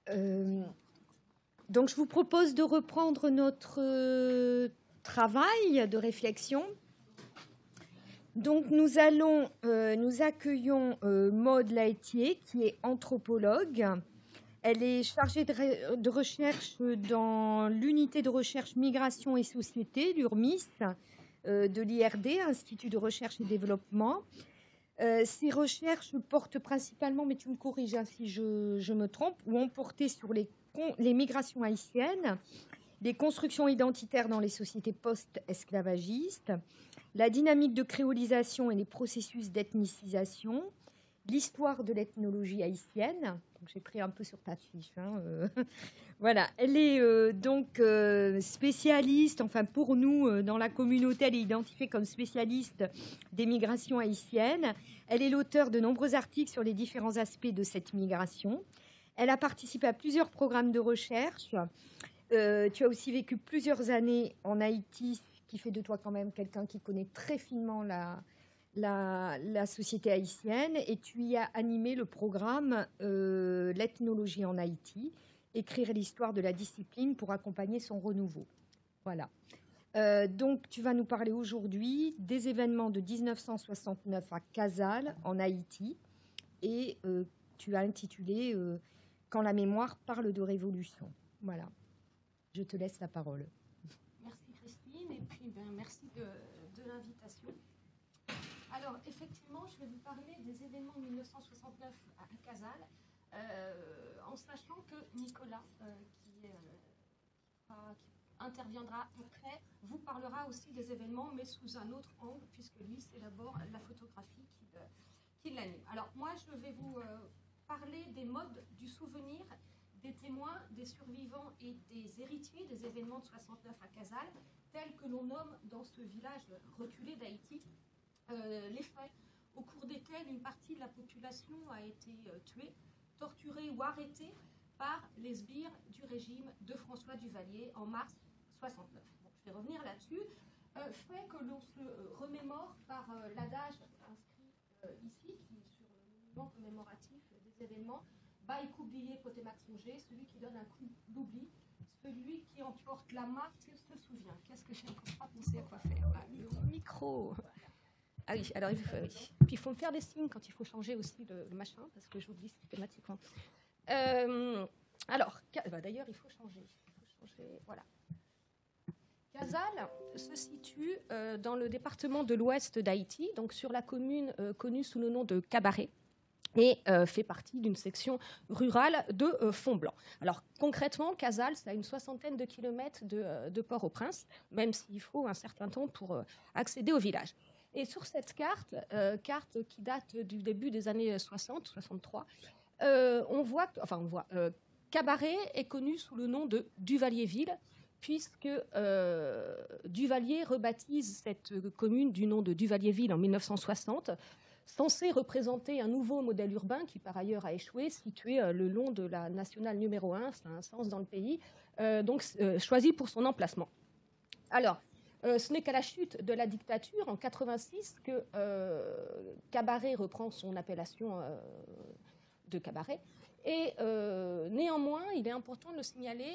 Donc, je vous propose de reprendre notre travail de réflexion. Donc, nous accueillons Maude Laëtier, qui est anthropologue. Elle est chargée de recherche dans l'unité de recherche Migration et Société, l'URMIS, de l'IRD, Institut de recherche et développement. Ces recherches portent principalement, mais tu me corriges si je me trompe, ou ont porté sur les migrations haïtiennes, les constructions identitaires dans les sociétés post-esclavagistes, la dynamique de créolisation et les processus d'ethnicisation, l'histoire de l'ethnologie haïtienne. J'ai pris un peu sur ta fiche. Voilà, elle est donc spécialiste, enfin pour nous, dans la communauté, elle est identifiée comme spécialiste des migrations haïtiennes. Elle est l'auteure de nombreux articles sur les différents aspects de cette migration. Elle a participé à plusieurs programmes de recherche. Tu as aussi vécu plusieurs années en Haïti, ce qui fait de toi quand même quelqu'un qui connaît très finement la société haïtienne, et tu y as animé le programme L'ethnologie en Haïti, écrire l'histoire de la discipline pour accompagner son renouveau. Voilà. Donc, tu vas nous parler aujourd'hui des événements de 1969 à Casale, en Haïti, et tu as intitulé Quand la mémoire parle de révolution. Voilà. Je te laisse la parole. Merci Christine, et puis merci de l'invitation. Alors, effectivement, je vais vous parler des événements de 1969 à Casale, en sachant que Nicolas, qui interviendra après, vous parlera aussi des événements, mais sous un autre angle, puisque lui, c'est d'abord la photographie qui l'anime. Alors, moi, je vais vous parler des modes du souvenir, des témoins, des survivants et des héritiers des événements de 69 à Casale, tels que l'on nomme dans ce village reculé d'Haïti, les faits au cours desquels une partie de la population a été tuée, torturée ou arrêtée par les sbires du régime de François Duvalier en mars 69. Bon, je vais revenir là-dessus. Fait que l'on se remémore par l'adage inscrit ici, qui est sur le monument commémoratif des événements. Bail qu'oublié, Potémac songé, celui qui donne un coup d'oubli, celui qui emporte la marque se souvient. Qu'est-ce que j'ai encore pas pensé à quoi faire? Le micro. Ah oui, alors oui. Puis il faut me faire des signes quand il faut changer aussi le machin, parce que j'oublie systématiquement. Alors, d'ailleurs, il faut changer. Voilà. Casale se situe dans le département de l'ouest d'Haïti, donc sur la commune connue sous le nom de Cabaret, et fait partie d'une section rurale de Font-Blanc. Alors concrètement, Casale, c'est à une 60aine de kilomètres de Port-au-Prince, même s'il faut un certain temps pour accéder au village. Et sur cette carte qui date du début des années 60, 63, on voit Cabaret est connu sous le nom de Duvalier-Ville, puisque Duvalier rebaptise cette commune du nom de Duvalier-Ville en 1960, censé représenter un nouveau modèle urbain qui, par ailleurs, a échoué, situé le long de la nationale numéro 1, ça a un sens dans le pays, choisi pour son emplacement. Alors, ce n'est qu'à la chute de la dictature, en 86, que Cabaret reprend son appellation de Cabaret. Et néanmoins, il est important de le signaler,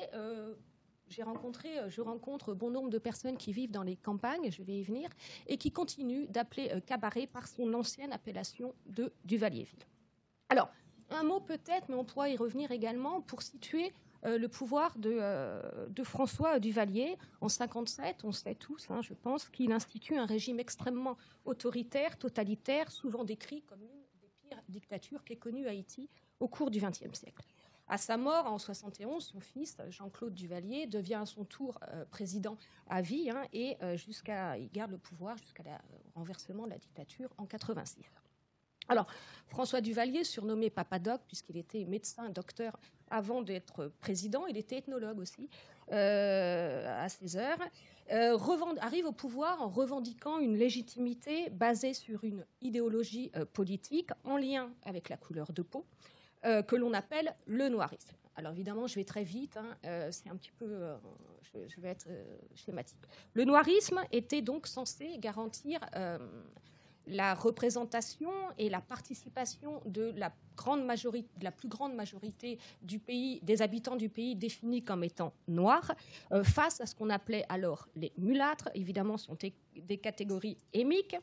je rencontre bon nombre de personnes qui vivent dans les campagnes, je vais y venir, et qui continuent d'appeler Cabaret par son ancienne appellation de Duvalier-Ville. Alors, un mot peut-être, mais on pourra y revenir également, pour situer le pouvoir de François Duvalier. En 1957, on sait tous, je pense, qu'il institue un régime extrêmement autoritaire, totalitaire, souvent décrit comme l'une des pires dictatures qu'ait connue Haïti au cours du XXe siècle. À sa mort, en 1971, son fils, Jean-Claude Duvalier, devient à son tour président à vie, et il garde le pouvoir jusqu'à le renversement de la dictature en 1986. Alors, François Duvalier, surnommé Papa-Doc, puisqu'il était médecin, docteur, avant d'être président, il était ethnologue aussi, à ses heures, arrive au pouvoir en revendiquant une légitimité basée sur une idéologie politique en lien avec la couleur de peau, que l'on appelle le noirisme. Alors évidemment, je vais très vite, c'est un petit peu, je vais être schématique. Le noirisme était donc censé garantir la représentation et la participation de la plus grande majorité du pays, des habitants du pays définis comme étant noirs, face à ce qu'on appelait alors les mulâtres. Évidemment, ce sont des catégories émiques,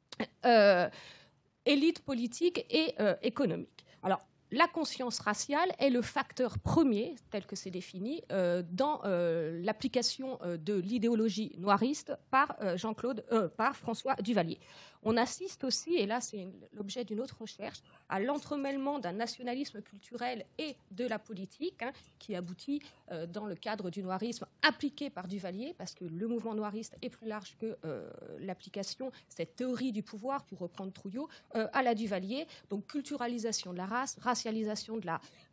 élite politique et économique. Alors, la conscience raciale est le facteur premier, tel que c'est défini, dans l'application de l'idéologie noiriste par François Duvalier. On assiste aussi, et là c'est l'objet d'une autre recherche, à l'entremêlement d'un nationalisme culturel et de la politique, qui aboutit dans le cadre du noirisme appliqué par Duvalier, parce que le mouvement noiriste est plus large que l'application, cette théorie du pouvoir, pour reprendre Trouillot, à la Duvalier. Donc culturalisation de la race, racialisation de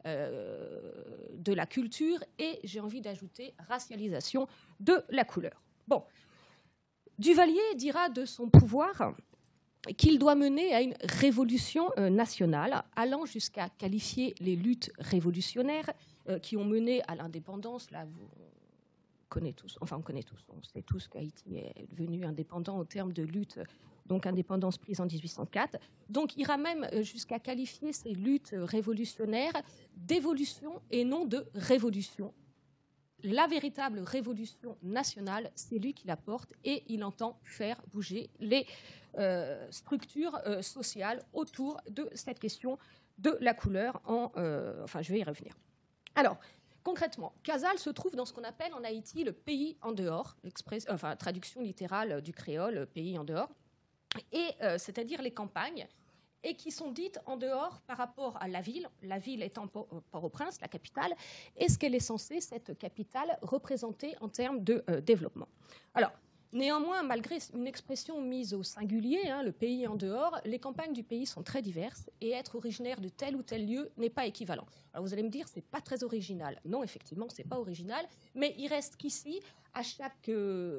la culture, et j'ai envie d'ajouter racialisation de la couleur. Bon, Duvalier dira de son pouvoir qu'il doit mener à une révolution nationale, allant jusqu'à qualifier les luttes révolutionnaires qui ont mené à l'indépendance. Là, on connaît tous, on sait tous qu'Haïti est devenu indépendant au terme de lutte, donc indépendance prise en 1804. Donc, il ira même jusqu'à qualifier ces luttes révolutionnaires d'évolution et non de révolution. La véritable révolution nationale, c'est lui qui la porte, et il entend faire bouger les structures sociales autour de cette question de la couleur. Je vais y revenir. Alors, concrètement, Casals se trouve dans ce qu'on appelle en Haïti le pays en dehors, traduction littérale du créole, pays en dehors, et c'est-à-dire les campagnes, et qui sont dites en dehors par rapport à la ville étant Port-au-Prince, la capitale, et ce qu'elle est censée, cette capitale, représenter en termes de développement. Alors, néanmoins, malgré une expression mise au singulier, le pays en dehors, les campagnes du pays sont très diverses, et être originaire de tel ou tel lieu n'est pas équivalent. Alors vous allez me dire, c'est pas très original. Non, effectivement, c'est pas original, mais il reste qu'ici, à chaque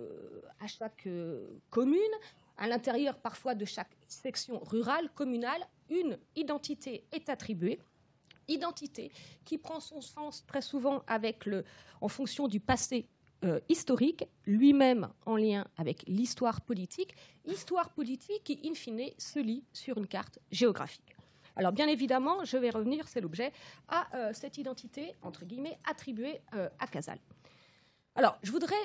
commune, à l'intérieur parfois de chaque section rurale, communale, une identité est attribuée, identité qui prend son sens très souvent en fonction du passé historique, lui-même en lien avec l'histoire politique qui, in fine, se lit sur une carte géographique. Alors, bien évidemment, je vais revenir, c'est l'objet, à cette identité, entre guillemets, attribuée à Casals. Alors, je voudrais...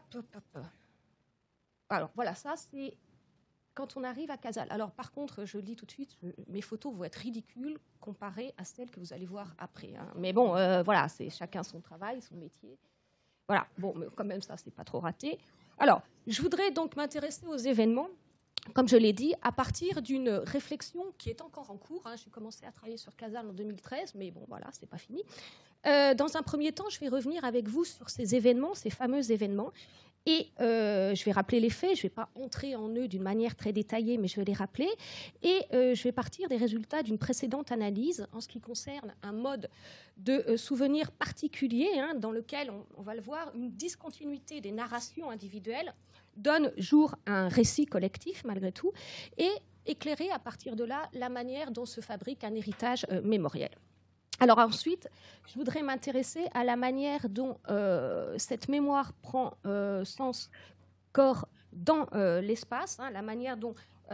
Alors, voilà, ça, c'est quand on arrive à Casals. Alors, par contre, je le dis tout de suite, mes photos vont être ridicules comparées à celles que vous allez voir après. Mais bon, voilà, c'est chacun son travail, son métier. Voilà, bon, mais quand même, ça, c'est pas trop raté. Alors, je voudrais donc m'intéresser aux événements, comme je l'ai dit, à partir d'une réflexion qui est encore en cours. J'ai commencé à travailler sur Casals en 2013, mais bon, voilà, c'est pas fini. Dans un premier temps, je vais revenir avec vous sur ces événements, ces fameux événements, et je vais rappeler les faits. Je ne vais pas entrer en eux d'une manière très détaillée, mais je vais les rappeler. Et je vais partir des résultats d'une précédente analyse en ce qui concerne un mode de souvenir particulier, dans lequel, on va le voir, une discontinuité des narrations individuelles donne jour à un récit collectif, malgré tout, et éclairer à partir de là la manière dont se fabrique un héritage mémoriel. Alors ensuite, je voudrais m'intéresser à la manière dont cette mémoire prend sens, corps dans l'espace, la manière dont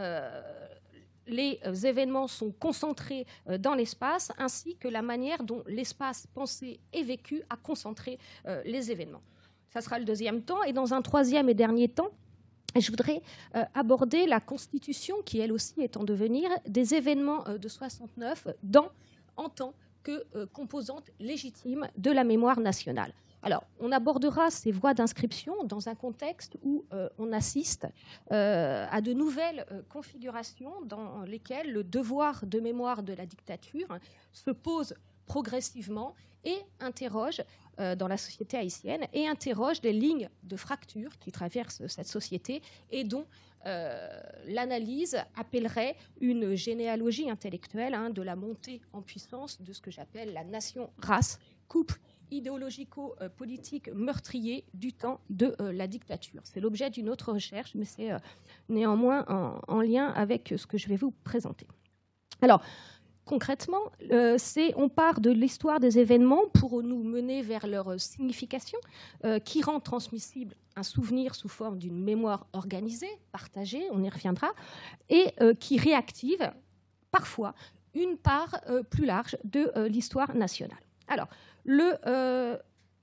les événements sont concentrés dans l'espace, ainsi que la manière dont l'espace pensé et vécu a concentré les événements. Ça sera le deuxième temps. Et dans un troisième et dernier temps, je voudrais aborder la constitution, qui elle aussi est en devenir, des événements de 69 en tant que composante légitime de la mémoire nationale. Alors, on abordera ces voies d'inscription dans un contexte où on assiste à de nouvelles configurations dans lesquelles le devoir de mémoire de la dictature se pose progressivement et interroge dans la société haïtienne, et interroge des lignes de fracture qui traversent cette société et dont l'analyse appellerait une généalogie intellectuelle de la montée en puissance de ce que j'appelle la nation-race, couple idéologico-politique meurtrier du temps de la dictature. C'est l'objet d'une autre recherche, mais c'est néanmoins en lien avec ce que je vais vous présenter. Alors, concrètement, on part de l'histoire des événements pour nous mener vers leur signification, qui rend transmissible un souvenir sous forme d'une mémoire organisée, partagée, on y reviendra, et qui réactive parfois une part plus large de l'histoire nationale. Alors, le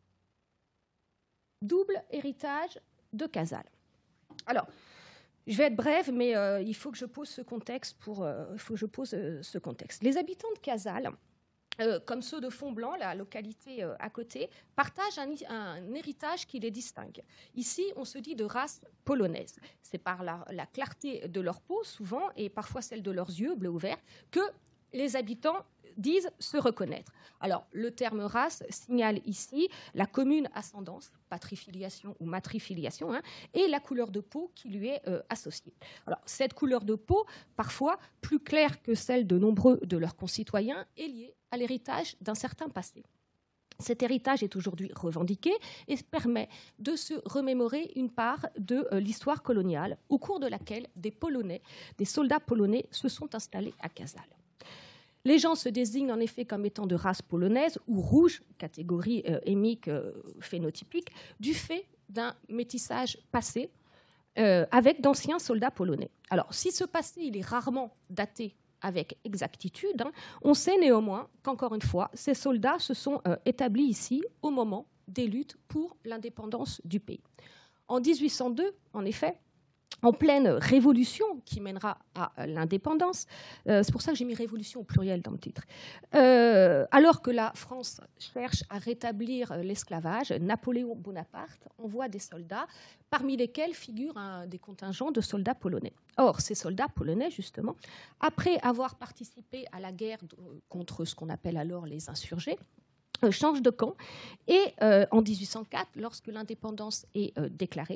double héritage de Casals. Alors, je vais être brève, mais il faut que je pose ce contexte. Ce contexte. Les habitants de Casals, comme ceux de Fontblanc, la localité à côté, partagent un héritage qui les distingue. Ici, on se dit de race polonaise. C'est par la clarté de leur peau, souvent, et parfois celle de leurs yeux, bleu ou vert, que les habitants disent se reconnaître. Alors, le terme race signale ici la commune ascendance, patrifiliation ou matrifiliation, et la couleur de peau qui lui est associée. Alors, cette couleur de peau, parfois plus claire que celle de nombreux de leurs concitoyens, est liée à l'héritage d'un certain passé. Cet héritage est aujourd'hui revendiqué et permet de se remémorer une part de l'histoire coloniale au cours de laquelle des soldats polonais se sont installés à Casals. Les gens se désignent en effet comme étant de race polonaise ou rouge, catégorie émique phénotypique, du fait d'un métissage passé avec d'anciens soldats polonais. Alors, si ce passé il est rarement daté avec exactitude, on sait néanmoins qu'encore une fois, ces soldats se sont établis ici au moment des luttes pour l'indépendance du pays. En 1802, en effet, en pleine révolution qui mènera à l'indépendance, c'est pour ça que j'ai mis révolution au pluriel dans le titre, alors que la France cherche à rétablir l'esclavage, Napoléon Bonaparte envoie des soldats, parmi lesquels figure des contingents de soldats polonais. Or, ces soldats polonais, justement, après avoir participé à la guerre contre ce qu'on appelle alors les insurgés, change de camp et en 1804, lorsque l'indépendance est déclarée,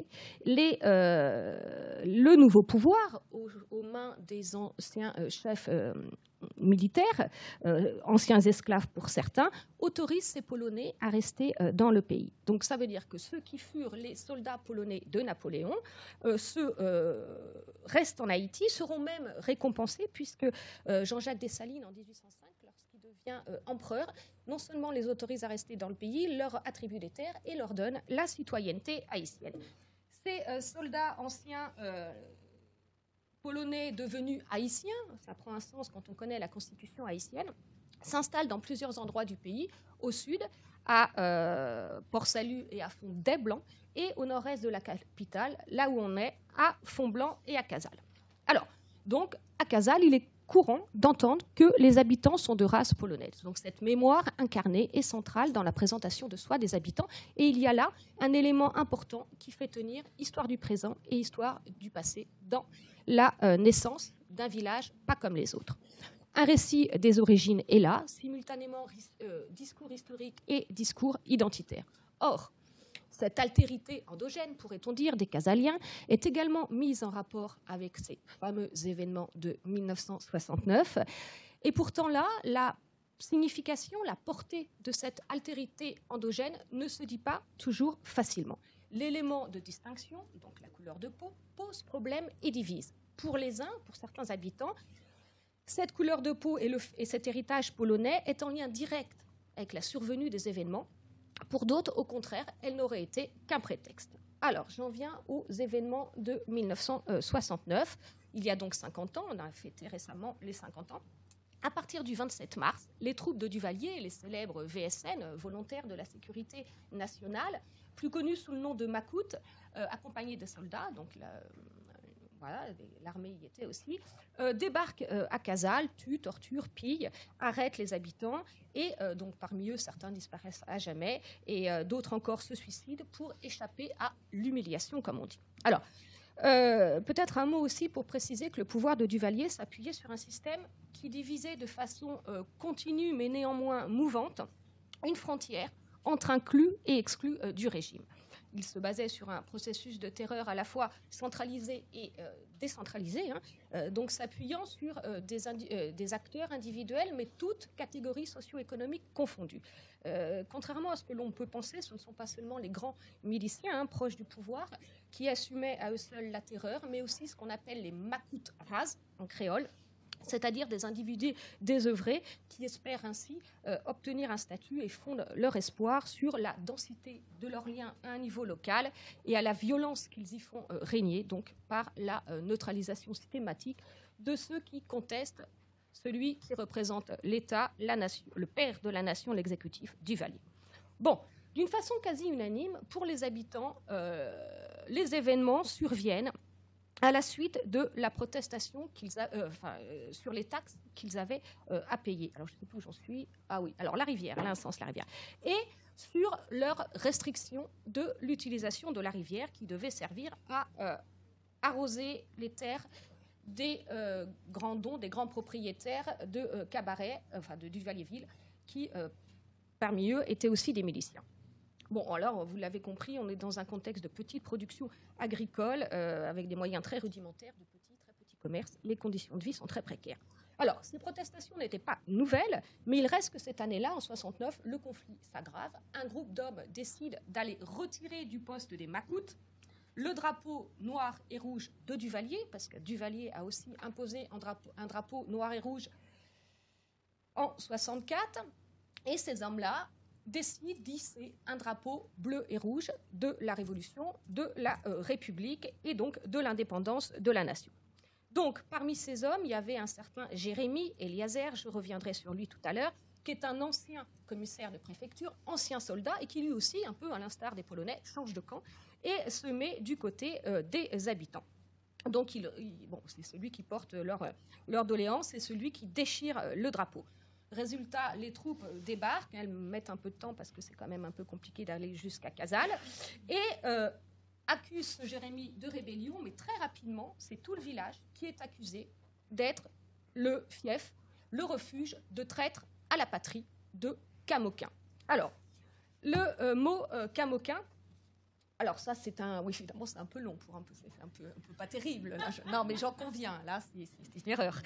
le nouveau pouvoir aux mains des anciens chefs militaires, anciens esclaves pour certains, autorise ces Polonais à rester dans le pays. Donc ça veut dire que ceux qui furent les soldats polonais de Napoléon, restent en Haïti, seront même récompensés puisque Jean-Jacques Dessalines en 1805, devient empereur, non seulement les autorise à rester dans le pays, leur attribue des terres et leur donne la citoyenneté haïtienne. Ces soldats anciens polonais devenus haïtiens, ça prend un sens quand on connaît la constitution haïtienne, s'installent dans plusieurs endroits du pays, au sud, à Port-Salut et à Font-des-Blancs, et au nord-est de la capitale, là où on est, à Fontblanc et à Casals. Alors, donc, à Casals, il est courant d'entendre que les habitants sont de race polonaise. Donc cette mémoire incarnée est centrale dans la présentation de soi des habitants et il y a là un élément important qui fait tenir histoire du présent et histoire du passé dans la naissance d'un village pas comme les autres. Un récit des origines est là, simultanément discours historique et discours identitaire. Or, cette altérité endogène, pourrait-on dire, des Casaliens est également mise en rapport avec ces fameux événements de 1969. Et pourtant là, la signification, la portée de cette altérité endogène ne se dit pas toujours facilement. L'élément de distinction, donc la couleur de peau, pose problème et divise. Pour les uns, pour certains habitants, cette couleur de peau et cet héritage polonais est en lien direct avec la survenue des événements. Pour d'autres, au contraire, elle n'aurait été qu'un prétexte. Alors, j'en viens aux événements de 1969. Il y a donc 50 ans, on a fêté récemment les 50 ans. À partir du 27 mars, les troupes de Duvalier, les célèbres VSN, volontaires de la sécurité nationale, plus connus sous le nom de Makout, accompagnés de soldats, donc l'armée y était aussi, débarquent à Casals, tuent, torturent, pillent, arrêtent les habitants et donc parmi eux certains disparaissent à jamais et d'autres encore se suicident pour échapper à l'humiliation comme on dit. Alors peut-être un mot aussi pour préciser que le pouvoir de Duvalier s'appuyait sur un système qui divisait de façon continue mais néanmoins mouvante une frontière entre inclus et exclus du régime. Il se basait sur un processus de terreur à la fois centralisé et décentralisé, donc s'appuyant sur des acteurs individuels, mais toutes catégories socio-économiques confondues. Contrairement à ce que l'on peut penser, ce ne sont pas seulement les grands miliciens proches du pouvoir qui assumaient à eux seuls la terreur, mais aussi ce qu'on appelle les Makout Raz en créole, c'est-à-dire des individus désœuvrés qui espèrent ainsi obtenir un statut et fondent leur espoir sur la densité de leurs liens à un niveau local et à la violence qu'ils y font régner, donc par la neutralisation systématique de ceux qui contestent celui qui représente l'État, la nation, le père de la nation, l'exécutif, Duvalier. Bon, d'une façon quasi unanime, pour les habitants, les événements surviennent à la suite de la protestation sur les taxes qu'ils avaient à payer. Alors, je ne sais plus où j'en suis. Ah oui, alors la rivière, l'instance la rivière. Et sur leur restriction de l'utilisation de la rivière qui devait servir à arroser les terres des grands dons, des grands propriétaires de Cabaret, de Duvalier-Ville, qui, parmi eux, étaient aussi des miliciens. Bon, alors, vous l'avez compris, on est dans un contexte de petite production agricole, avec des moyens très rudimentaires, de très petits commerces. Les conditions de vie sont très précaires. Alors, ces protestations n'étaient pas nouvelles, mais il reste que cette année-là, en 69, le conflit s'aggrave. Un groupe d'hommes décide d'aller retirer du poste des Macoutes le drapeau noir et rouge de Duvalier, parce que Duvalier a aussi imposé un drapeau noir et rouge en 64, et ces hommes-là décident d'hisser un drapeau bleu et rouge de la Révolution, de la République et donc de l'indépendance de la nation. Donc, parmi ces hommes, il y avait un certain Jérémy Eliezer, je reviendrai sur lui tout à l'heure, qui est un ancien commissaire de préfecture, ancien soldat, et qui lui aussi, un peu à l'instar des Polonais, change de camp et se met du côté des habitants. Donc, c'est celui qui porte leur doléance, c'est celui qui déchire le drapeau. Résultat, les troupes débarquent, elles mettent un peu de temps parce que c'est quand même un peu compliqué d'aller jusqu'à Casale, et accusent ce Jérémy de rébellion, mais très rapidement, c'est tout le village qui est accusé d'être le fief, le refuge de traîtres à la patrie de Camoquin. Alors, le mot Camoquin, alors ça c'est oui, évidemment c'est un peu long, c'est un peu pas terrible, là, non mais j'en conviens, là c'est une erreur.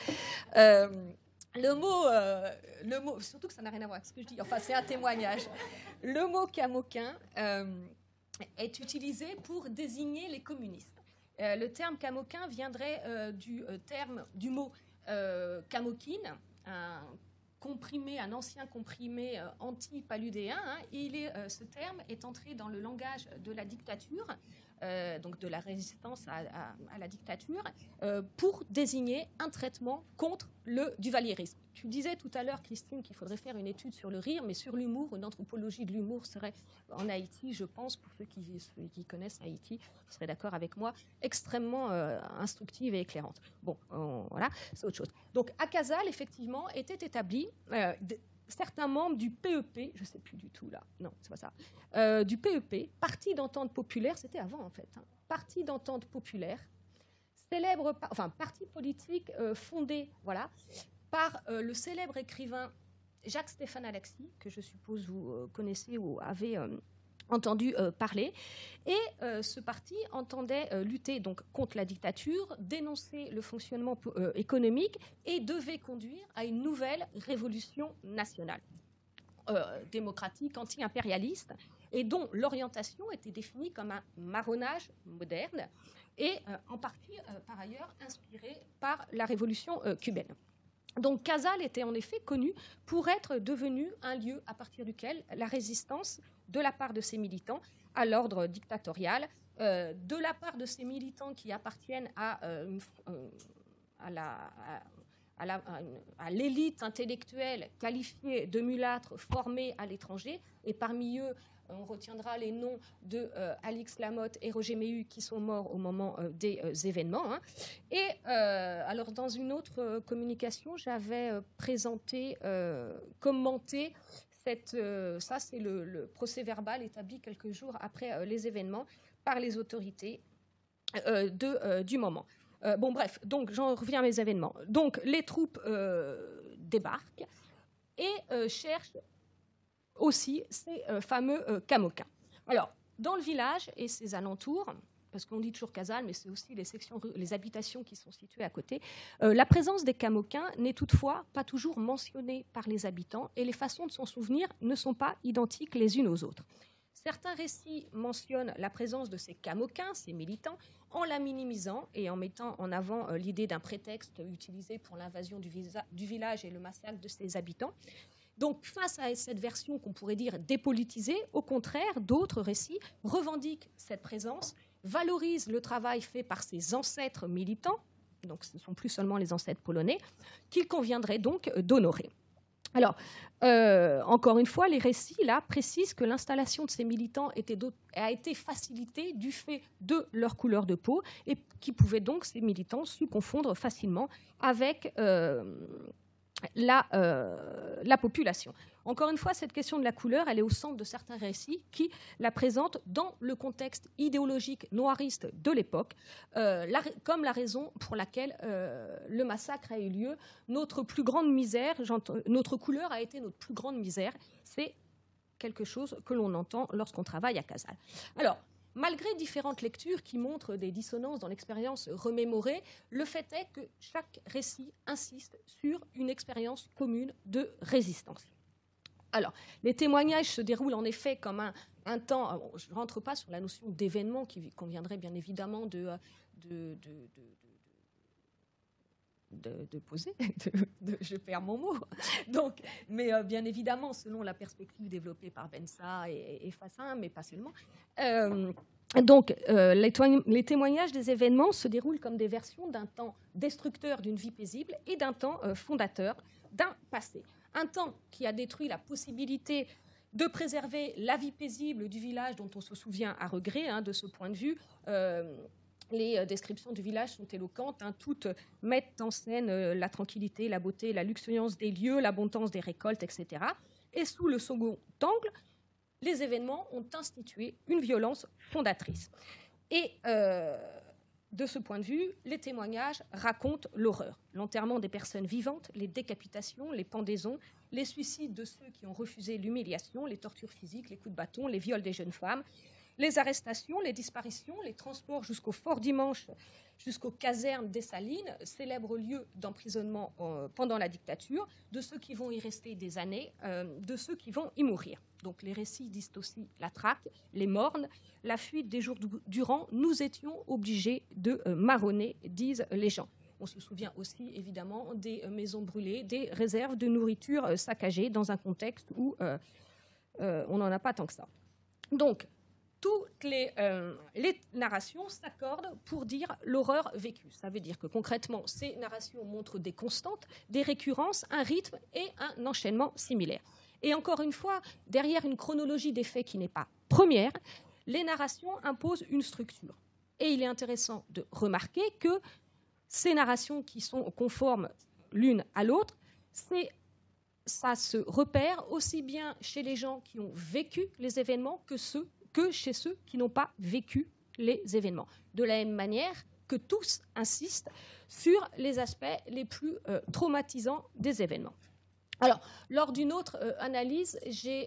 Le mot, surtout que ça n'a rien à voir avec ce que je dis, enfin c'est un témoignage. Le mot Camoquin est utilisé pour désigner les communistes. Le terme Camoquin viendrait du mot camoquine, un ancien comprimé anti-paludéen. Ce terme est entré dans le langage de la dictature, donc de la résistance à la dictature, pour désigner un traitement contre le duvalierisme. Tu disais tout à l'heure, Christine, qu'il faudrait faire une étude sur le rire, mais sur l'humour, une anthropologie de l'humour serait en Haïti, je pense, pour ceux qui connaissent Haïti, vous serez d'accord avec moi, extrêmement instructive et éclairante. Bon, voilà, c'est autre chose. Donc, à Casale, effectivement, étaient établis certains membres du PEP, je ne sais plus du tout là, non, c'est pas ça, du PEP, Parti d'entente populaire, c'était avant en fait, Parti d'entente populaire, parti politique fondé, voilà, par le célèbre écrivain Jacques-Stéphane Alexis, que je suppose vous connaissez ou avez entendu parler. Et ce parti entendait lutter donc contre la dictature, dénoncer le fonctionnement économique et devait conduire à une nouvelle révolution nationale, démocratique, anti-impérialiste, et dont l'orientation était définie comme un marronnage moderne et en partie, par ailleurs, inspiré par la révolution cubaine. Donc Casale était en effet connu pour être devenu un lieu à partir duquel la résistance de la part de ses militants à l'ordre dictatorial, de la part de ces militants qui appartiennent à l'élite intellectuelle qualifiée de mulâtres formés à l'étranger, et parmi eux, on retiendra les noms de Alix Lamotte et Roger Méhu qui sont morts au moment des événements. Et alors, dans une autre communication, j'avais présenté, commenté ça, c'est le procès-verbal établi quelques jours après les événements par les autorités du moment. Bon, bref, donc j'en reviens à mes événements. Donc, les troupes débarquent et cherchent aussi ces fameux Camoquins. Alors, dans le village et ses alentours, parce qu'on dit toujours Casale, mais c'est aussi les habitations qui sont situées à côté, la présence des Camoquins n'est toutefois pas toujours mentionnée par les habitants et les façons de s'en souvenir ne sont pas identiques les unes aux autres. Certains récits mentionnent la présence de ces camoquins, ces militants, en la minimisant et en mettant en avant l'idée d'un prétexte utilisé pour l'invasion du village et le massacre de ses habitants. Donc, face à cette version qu'on pourrait dire dépolitisée, au contraire, d'autres récits revendiquent cette présence, valorisent le travail fait par ses ancêtres militants, donc ce ne sont plus seulement les ancêtres polonais, qu'il conviendrait donc d'honorer. Alors, encore une fois, les récits là précisent que l'installation de ces militants a été facilitée du fait de leur couleur de peau et qui pouvaient donc, ces militants, se confondre facilement avec la population. Encore une fois, cette question de la couleur, elle est au centre de certains récits qui la présentent dans le contexte idéologique noiriste de l'époque, comme la raison pour laquelle le massacre a eu lieu. Notre plus grande misère, notre couleur a été notre plus grande misère. C'est quelque chose que l'on entend lorsqu'on travaille à Casal. Alors, malgré différentes lectures qui montrent des dissonances dans l'expérience remémorée, le fait est que chaque récit insiste sur une expérience commune de résistance. Alors, les témoignages se déroulent en effet comme un temps. Je ne rentre pas sur la notion d'événement qui conviendrait bien évidemment de poser, je perds mon mot. Donc, mais bien évidemment, selon la perspective développée par Bensa et Fassin, mais pas seulement. Donc, les témoignages des événements se déroulent comme des versions d'un temps destructeur d'une vie paisible et d'un temps fondateur d'un passé. Un temps qui a détruit la possibilité de préserver la vie paisible du village dont on se souvient à regret. De ce point de vue, les descriptions du village sont éloquentes. Toutes mettent en scène la tranquillité, la beauté, la luxuriance des lieux, l'abondance des récoltes, etc. Et sous le second angle, les événements ont institué une violence fondatrice. Et de ce point de vue, les témoignages racontent l'horreur. L'enterrement des personnes vivantes, les décapitations, les pendaisons, les suicides de ceux qui ont refusé l'humiliation, les tortures physiques, les coups de bâton, les viols des jeunes femmes, les arrestations, les disparitions, les transports jusqu'au Fort Dimanche, jusqu'aux casernes des Salines, célèbre lieu d'emprisonnement pendant la dictature, de ceux qui vont y rester des années, de ceux qui vont y mourir. Donc les récits disent aussi la traque, les mornes, la fuite des jours durant, nous étions obligés de marronner, disent les gens. On se souvient aussi évidemment des maisons brûlées, des réserves de nourriture saccagées dans un contexte où on n'en a pas tant que ça. Donc, toutes les narrations s'accordent pour dire l'horreur vécue. Ça veut dire que concrètement, ces narrations montrent des constantes, des récurrences, un rythme et un enchaînement similaires. Et encore une fois, derrière une chronologie des faits qui n'est pas première, les narrations imposent une structure. Et il est intéressant de remarquer que ces narrations qui sont conformes l'une à l'autre, ça se repère aussi bien chez les gens qui ont vécu les événements que chez ceux qui n'ont pas vécu les événements. De la même manière que tous insistent sur les aspects les plus traumatisants des événements. Alors, lors d'une autre analyse, j'ai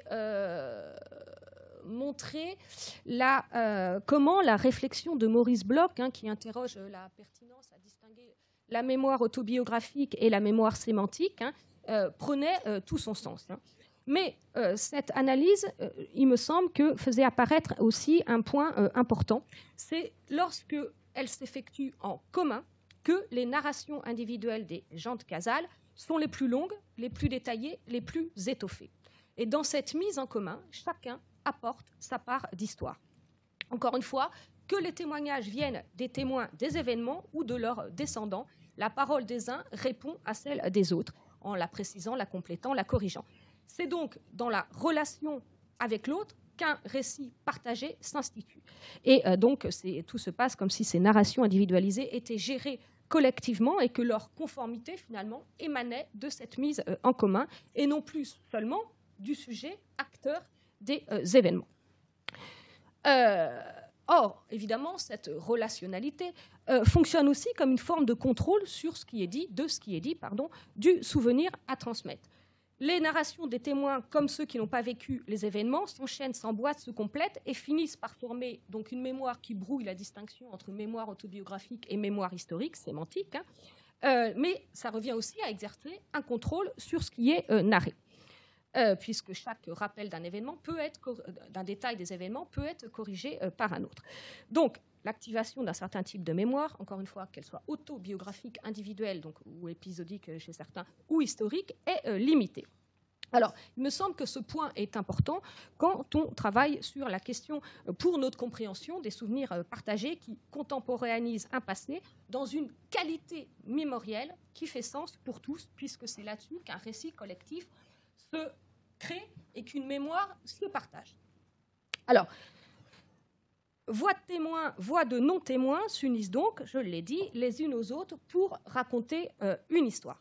montré comment la réflexion de Maurice Bloch, qui interroge la pertinence à distinguer la mémoire autobiographique et la mémoire sémantique, prenait tout son sens. Mais cette analyse, il me semble que faisait apparaître aussi un point important, c'est lorsqu'elle s'effectue en commun que les narrations individuelles des gens de Casal sont les plus longues, les plus détaillées, les plus étoffées. Et dans cette mise en commun, chacun apporte sa part d'histoire. Encore une fois, que les témoignages viennent des témoins des événements ou de leurs descendants, la parole des uns répond à celle des autres, en la précisant, la complétant, la corrigeant. C'est donc dans la relation avec l'autre qu'un récit partagé s'institue. Et donc, tout se passe comme si ces narrations individualisées étaient gérées collectivement et que leur conformité, finalement, émanait de cette mise en commun et non plus seulement du sujet acteur des événements. Or, évidemment, cette relationnalité fonctionne aussi comme une forme de contrôle sur ce qui est dit, du souvenir à transmettre. Les narrations des témoins, comme ceux qui n'ont pas vécu les événements, s'enchaînent, s'emboîtent, se complètent et finissent par former donc une mémoire qui brouille la distinction entre mémoire autobiographique et mémoire historique, sémantique. Mais ça revient aussi à exercer un contrôle sur ce qui est narré. puisque chaque rappel d'un événement d'un détail des événements peut être corrigé par un autre. Donc, l'activation d'un certain type de mémoire, encore une fois, qu'elle soit autobiographique, individuelle, donc, ou épisodique chez certains, ou historique, est limitée. Alors, il me semble que ce point est important quand on travaille sur la question, pour notre compréhension, des souvenirs partagés qui contemporanéisent un passé dans une qualité mémorielle qui fait sens pour tous, puisque c'est là-dessus qu'un récit collectif se crée et qu'une mémoire se partage. Alors, voix de témoins, voix de non-témoins s'unissent donc, je l'ai dit, les unes aux autres pour raconter une histoire.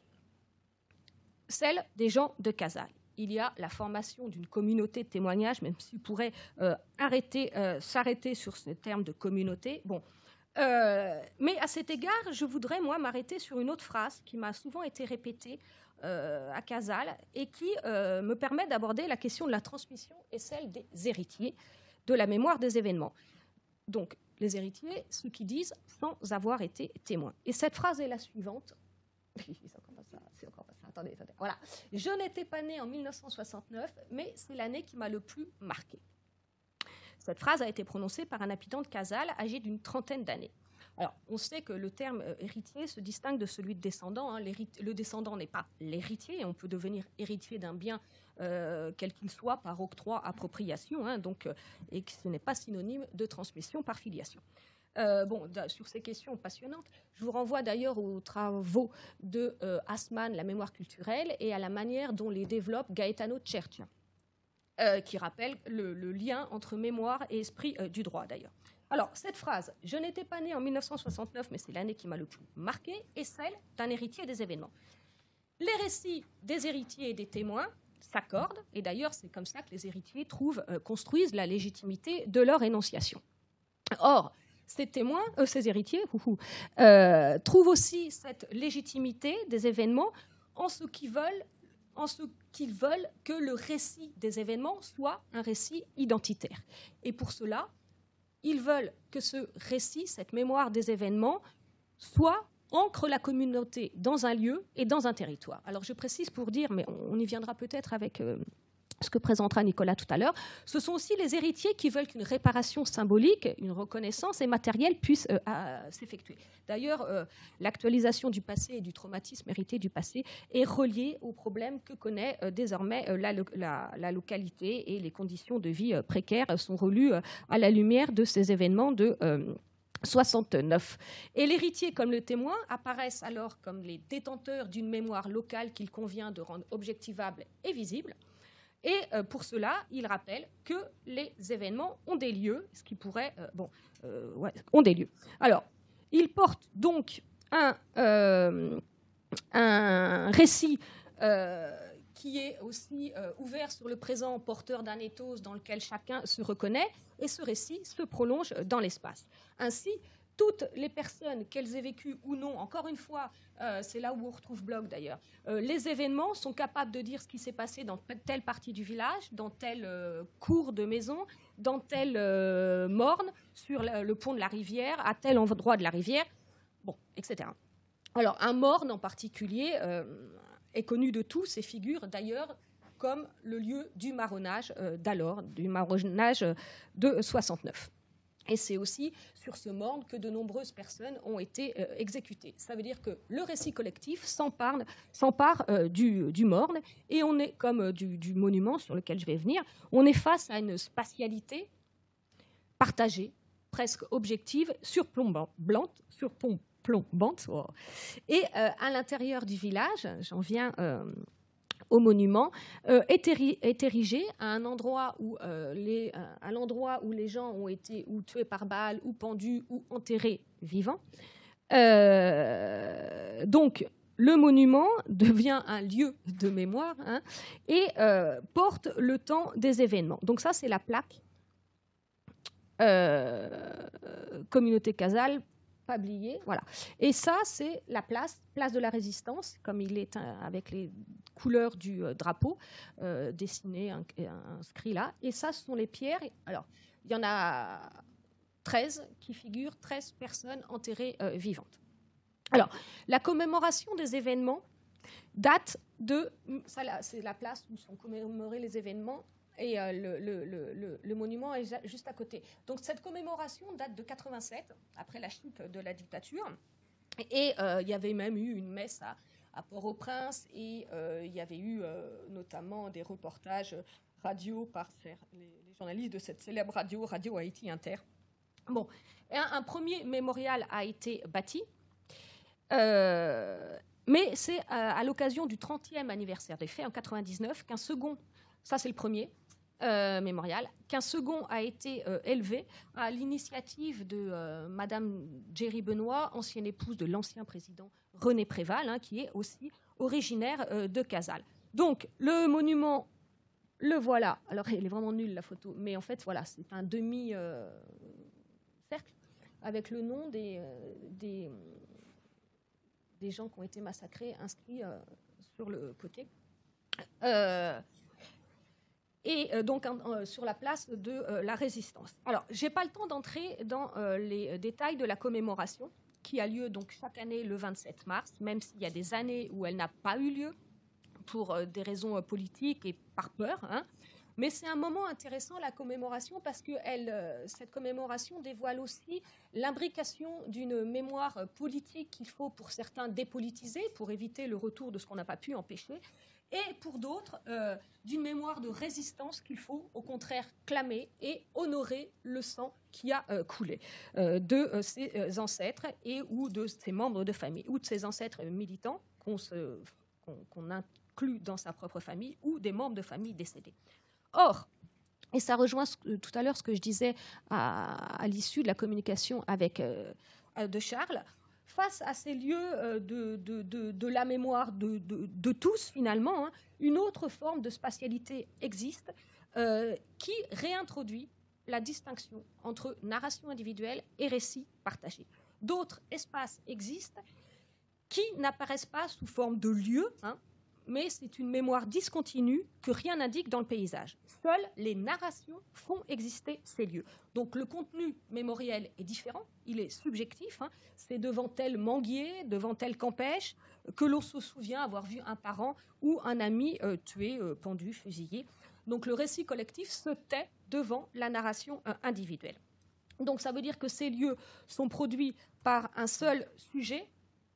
Celle des gens de Casals. Il y a la formation d'une communauté de témoignage, même si on pourrait s'arrêter sur ce terme de communauté. Bon. Mais à cet égard, je voudrais, moi, m'arrêter sur une autre phrase qui m'a souvent été répétée à Casals et qui me permet d'aborder la question de la transmission et celle des héritiers de la mémoire des événements. Donc, les héritiers, ceux qui disent sans avoir été témoins. Et cette phrase est la suivante. C'est encore pas ça. Attendez. Voilà. Je n'étais pas née en 1969, mais c'est l'année qui m'a le plus marquée. Cette phrase a été prononcée par un habitant de Casals âgé d'une trentaine d'années. Alors, on sait que le terme héritier se distingue de celui de descendant. Hein. Le descendant n'est pas l'héritier, et on peut devenir héritier d'un bien quel qu'il soit par octroi, appropriation, hein, donc, et que ce n'est pas synonyme de transmission par filiation. Sur ces questions passionnantes, je vous renvoie d'ailleurs aux travaux de Hassmann, la mémoire culturelle, et à la manière dont les développe Gaetano Cerchia, qui rappelle le lien entre mémoire et esprit du droit d'ailleurs. Alors, cette phrase, je n'étais pas née en 1969, mais c'est l'année qui m'a le plus marquée, est celle d'un héritier des événements. Les récits des héritiers et des témoins s'accordent, et d'ailleurs, c'est comme ça que les héritiers construisent la légitimité de leur énonciation. Or, ces témoins, ces héritiers, trouvent aussi cette légitimité des événements en ce qu'ils veulent que le récit des événements soit un récit identitaire. Et pour cela, ils veulent que ce récit, cette mémoire des événements, ancre la communauté dans un lieu et dans un territoire. Alors je précise pour dire, mais on y viendra peut-être avec ce que présentera Nicolas tout à l'heure, ce sont aussi les héritiers qui veulent qu'une réparation symbolique, une reconnaissance et matérielle puisse s'effectuer. D'ailleurs, l'actualisation du passé et du traumatisme hérité du passé est reliée aux problèmes que connaît désormais la localité, et les conditions de vie précaires sont relues à la lumière de ces événements de 69. Et l'héritier comme le témoin apparaissent alors comme les détenteurs d'une mémoire locale qu'il convient de rendre objectivable et visible. Et pour cela, il rappelle que les événements ont des lieux, ce qui pourrait, ont des lieux. Alors, il porte donc un récit qui est aussi ouvert sur le présent, porteur d'un ethos dans lequel chacun se reconnaît, et ce récit se prolonge dans l'espace. Ainsi, toutes les personnes, qu'elles aient vécues ou non, encore une fois, c'est là où on retrouve Bloch d'ailleurs, les événements sont capables de dire ce qui s'est passé dans telle partie du village, dans telle cour de maison, dans telle morne, sur le pont de la rivière, à tel endroit de la rivière, bon, etc. Alors, un morne en particulier est connu de tous et figure d'ailleurs comme le lieu du marronnage d'alors, du marronnage de 69. Et c'est aussi sur ce morne que de nombreuses personnes ont été exécutées. Ça veut dire que le récit collectif s'empare du morne, et on est, comme du monument sur lequel je vais venir, on est face à une spatialité partagée, presque objective, surplombante. Et à l'intérieur du village, j'en viens au monument, est érigé à un endroit où les gens ont été ou tués par balle, ou pendus, ou enterrés vivants. Donc, le monument devient un lieu de mémoire, hein, et porte le temps des événements. Donc ça, c'est la plaque Communauté Casals, Pablier, voilà. Et ça, c'est la place de la Résistance, comme il est avec les couleurs du drapeau dessiné, inscrit là. Et ça, ce sont les pierres. Alors, il y en a 13 qui figurent, 13 personnes enterrées vivantes. Alors, la commémoration des événements date de... C'est la place où sont commémorés les événements et le monument est juste à côté. Donc cette commémoration date de 87, après la chute de la dictature. Et il y avait même eu une messe à Port-au-Prince et il y avait eu notamment des reportages radio par les journalistes de cette célèbre Radio Haïti Inter. Bon, un premier mémorial a été bâti, mais c'est à l'occasion du 30e anniversaire des faits en 99 qu'un second, ça c'est le premier mémorial, qu'un second a été élevé à l'initiative de Madame Jerry Benoît, ancienne épouse de l'ancien président René Préval, qui est aussi originaire de Casals. Donc le monument, le voilà. Alors il est vraiment nul la photo, mais en fait voilà, c'est un demi-cercle avec le nom des gens qui ont été massacrés inscrits sur le côté. Et donc sur la place de la Résistance. Alors, je n'ai pas le temps d'entrer dans les détails de la commémoration qui a lieu donc chaque année le 27 mars, même s'il y a des années où elle n'a pas eu lieu pour des raisons politiques et par peur. Mais c'est un moment intéressant, la commémoration, parce que cette commémoration dévoile aussi l'imbrication d'une mémoire politique qu'il faut pour certains dépolitiser, pour éviter le retour de ce qu'on n'a pas pu empêcher, et pour d'autres, d'une mémoire de résistance qu'il faut au contraire clamer et honorer le sang qui a coulé de ses ancêtres ou de ses membres de famille, ou de ses ancêtres militants qu'on inclut dans sa propre famille, ou des membres de famille décédés. Or, et ça rejoint tout à l'heure ce que je disais à l'issue de la communication de Charles, face à ces lieux de la mémoire de tous, finalement, une autre forme de spatialité existe qui réintroduit la distinction entre narration individuelle et récit partagé. D'autres espaces existent qui n'apparaissent pas sous forme de lieux, mais c'est une mémoire discontinue que rien n'indique dans le paysage. Seules les narrations font exister ces lieux. Donc le contenu mémoriel est différent, il est subjectif. C'est devant tel manguier, devant tel campèche, que l'on se souvient avoir vu un parent ou un ami tué, pendu, fusillé. Donc le récit collectif se tait devant la narration individuelle. Donc ça veut dire que ces lieux sont produits par un seul sujet